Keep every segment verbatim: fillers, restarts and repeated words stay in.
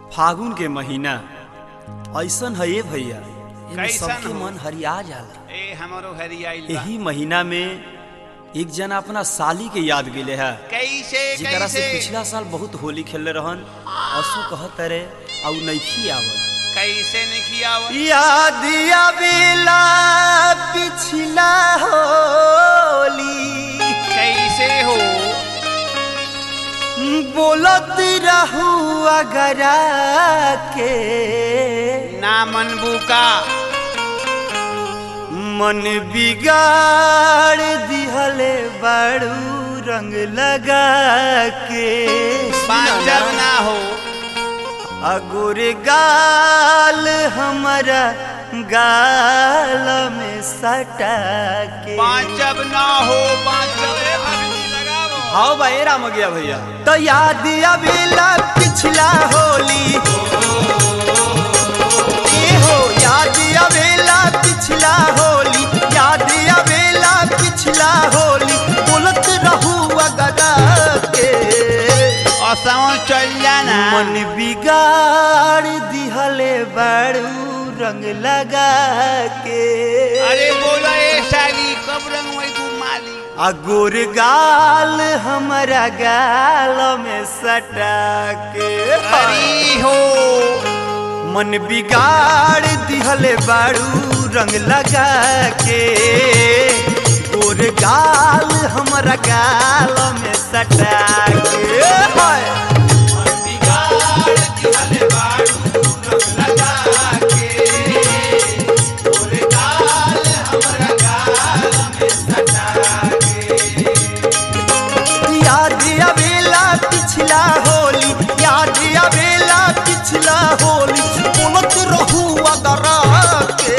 फागुन के महीना ऐसन है ये भैया, सबके मन हरिया जाला। ए हमरो हरियाइल बा। यही महीना में एक जना अपना साली के याद गेले है, कैसे जिकरा से कैसे पिछला साल बहुत होली खेलले रहन, असु कहत रे औ नइखी आवल। कैसे नहीं खियाव याद आवेला पिछला होली, कैसे हो बोलत रहू अगरा के ना मनबू का मन बिगाड़ दिहले बड़ू रंग लगा के। पांचर ना हो अगुर गाल हमारा गाल में सटा के। पांचब ना हो पांचब ए भगनी लगावो हाँ भाई राम गया भैया। तो याद आवेला पिछला होली, ए हो याद आवेला पिछला होली, याद आवेला पिछला होली, बोलत रहू अगरा के असों चल जाना मन बिगाड़ दिहले बड़ू रंग लगा के। अरे बोला ए साली कब रंग वही तू माली अगुर गाल हमारा गाल में सटा के। हरी हो मन बिगाड़ दिहले बाड़ू रंग लगा के। गोर गाल हमारा गाल में सटा के। मन बिगाड़ दिहले बाड़ू रंग लगा के। गोर गाल हमारा गाल में सटा के। याद आवेला पिछला होली, याद आवेला पिछला होली, बोलत रहू अगरा के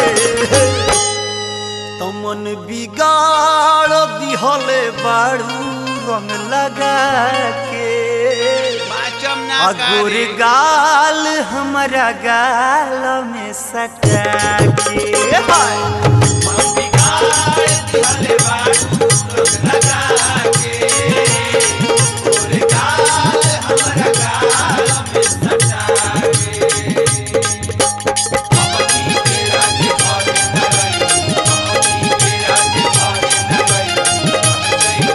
तो मन बिगाड़ दिहले बाड़ू रंग लगा के। पांचब ना अगुर करे गाल हमारा गाल में सटा के। मन बिगाड़ दिहले बाड़ू रंग लगा के। अगुर गाल हमारा गाल में सटा के। अवधी के राज भर न गई, अवधी के राज भर न गई, गई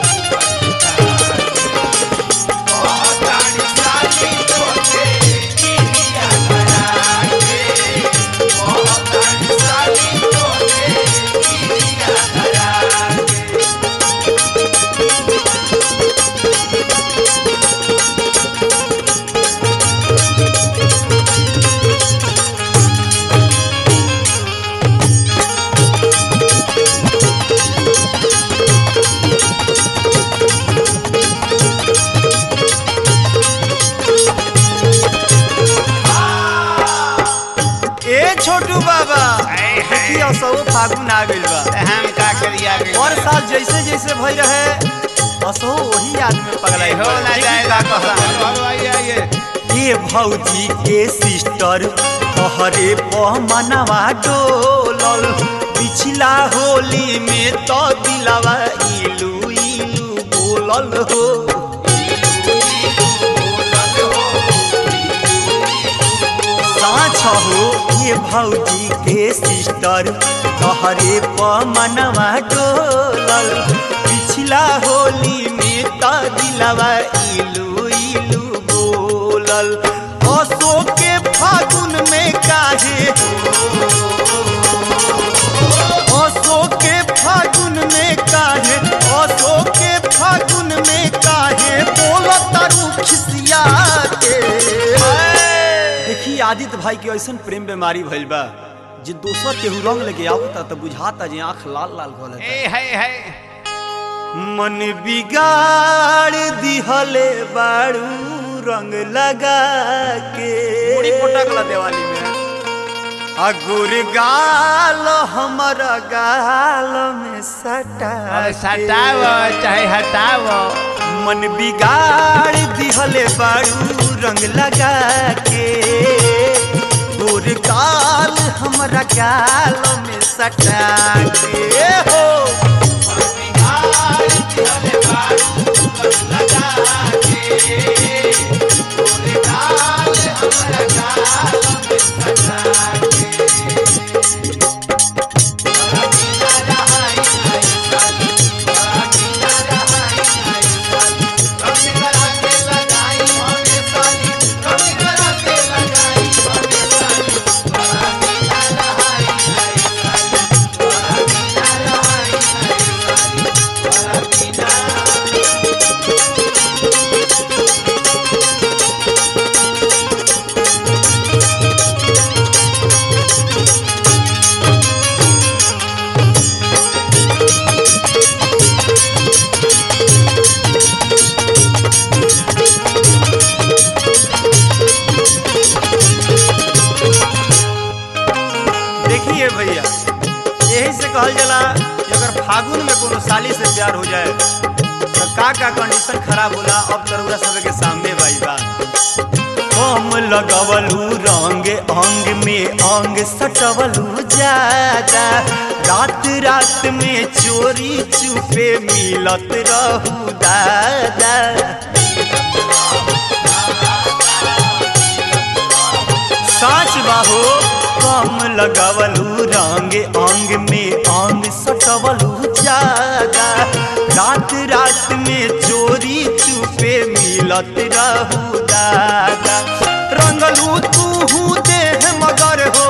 बहुत साली तोते किनिया बना के। बहुत साली तोते किनिया बना के। ए छोटू बाबा देखिए सौ फागुन आ गइल बा। हम का करिया गइल और साल जैसे जैसे भई रहे असो वही आदमी पगलाई हो ना जाए का का कहला कहला आइए आइए ये भौजी के सिस्टर तोहरे पर मनवा डोलल, पिछला होली में तो दिलवा इलू इलू बोलल हो। साँच हो ये भौजी के सिस्टर तोहरे पर मनवा डोलल, पिछला होली में तो दिलवा इलू इलू बोलल। असो के फागुन में काहे, असो के फागुन में काहे, असो के फागुन में काहे बोलत रू खिसिया के। देखी आदित्य भाई के ऐसन प्रेम बीमारी भइल बा, जे दोसर केहू रंग लेके आवता तो बुझाता जे आँख लाल लाल हो ए है है मन बिगाड़ दिहले बाड़ू रंग लगा के। बड़ी पटकला दिवाली में अगुर गाल हमारा गाल में सटा अब सटाव चाहे हटाव मन बिगाड़ दिहले बाड़ू रंग लगा के। गोर गाल हमारा गाल में सटा के हो। मन बिगाड़ दिहले बाड़ू रंग लगा के। गोर गाल हमारा गाल फागुन में कोनो साली से प्यार हो जाए तो का का कंडीशन खराब होला अब तरुरा सब के सामने भाई बा। कम लगवलू रंग अंग में अंग सटवलू ज्यादा रात रात में चोरी चुपे मिलत रहू दादा। साच बाहो कम लगवलू रंग अंग में अंग सटवलू ज्यादा रात रात में चोरी चुपे मिलत रहू दादा। रंगलू तू देह मगर हो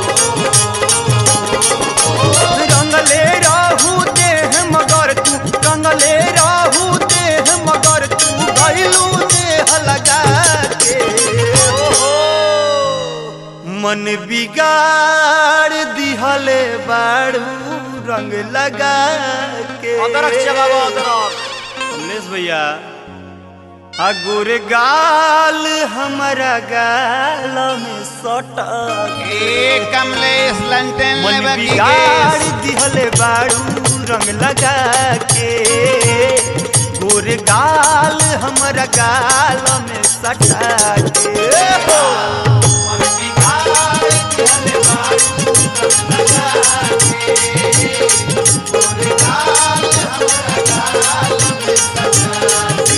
रंगले रहू देह मगर तू रंगले रहू देह मगर तू गइलू देह लगा के मन बिगाड़ दिहले बाड़ू रंग लगा के। कमलेश भैया अगुर गाल हमारा गाल में सटा ए कमलेश लंटन मन लेवा की बिगाड़ केस। दिहले बाड़ू रंग लगा के गोर गाल हमारा गाल में सटा के। मन बिगाड़ दिहले बाड़ू रंग लगा के गोर गाल हमारा गाल में सटा के।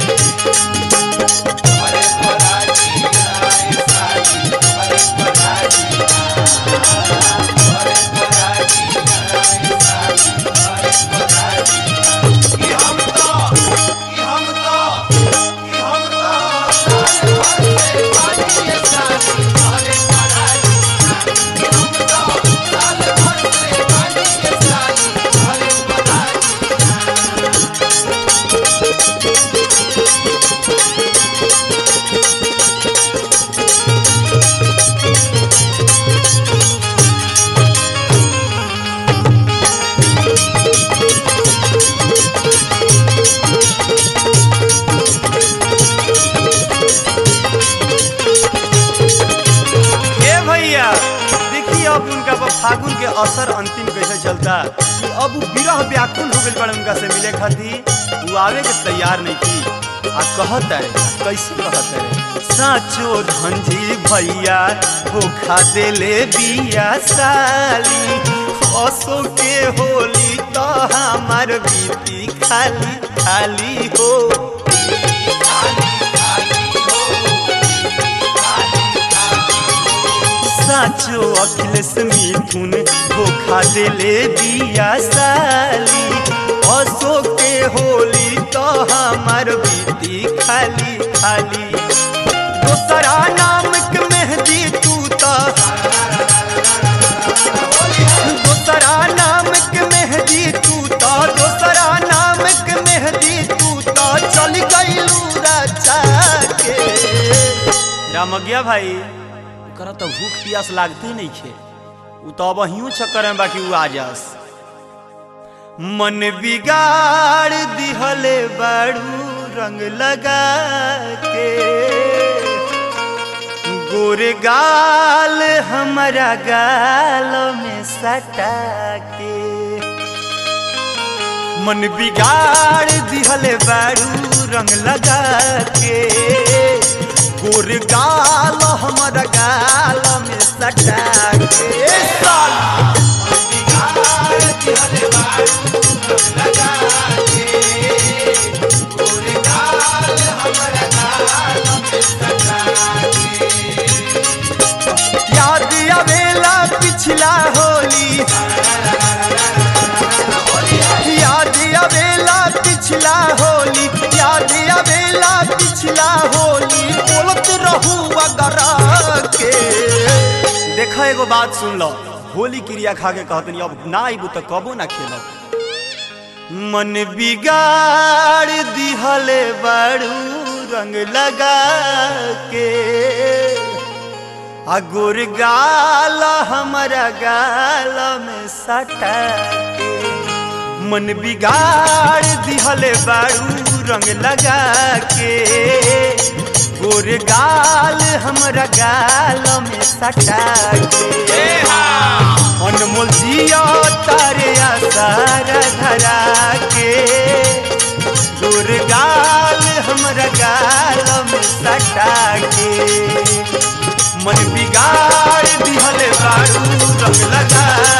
अब उनका फागुन के असर अंतिम कैसे चलता कि अब विरह व्याकुल हो गई बड़े उनका से मिले खातिर वो आवे के तैयार नहीं की। आ कहता है कैसे कहता है साचो धंजी भैया धोखा देले बिया साली असो के होली तो हमार बीती खाली खाली हो। साचो अखिलेश मिथुन धोखा देले बिया साली असो के होली तो हमार बीती खाली खाली। दोसरा नाम के मेहंदी तू तो दोसरा नाम के मेहंदी तू तो दोसरा नाम के मेहंदी तू तो चल गइलू राजा के। रामज्ञा भाई करा तो भूख प्यास लागते नहीं खे उ तो अब हियो चक्कर में बाकी उ आ जास। मन बिगाड़ दिहले बाड़ू रंग लगा के गोरे गाल हमारा गाल में सटा के। मन बिगाड़ दिहले बाड़ू रंग लगा के गोर गाल हमारा गाल में सटा के। साल मन बिगाड़ दिहले बाड़ू रंग लगा के गोर गाल हमारा गाल में सटा के। याद आवेला पिछला होली याद आवेला पिछला होली याद आवेला पिछला होली बोलत रहू अगर के। देखा एगो बात सुन लो होली क्रिया खा के कहतनी अब ना आइबू तो कबो ना खेलब। मन बिगाड़ दिहले बाड़ू रंग लगा के आ गोर गाल हमारा गाल में सटा के। मन बिगाड़ दिहले बाड़ू रंग लगा के गोर गाल हमारा गाल में सटा के। अनमोल जिया तारे आसारा धरा के दुर्गाल हमरा गाल में सटा के मन बिगाड़ दिहले बारू रंग लगा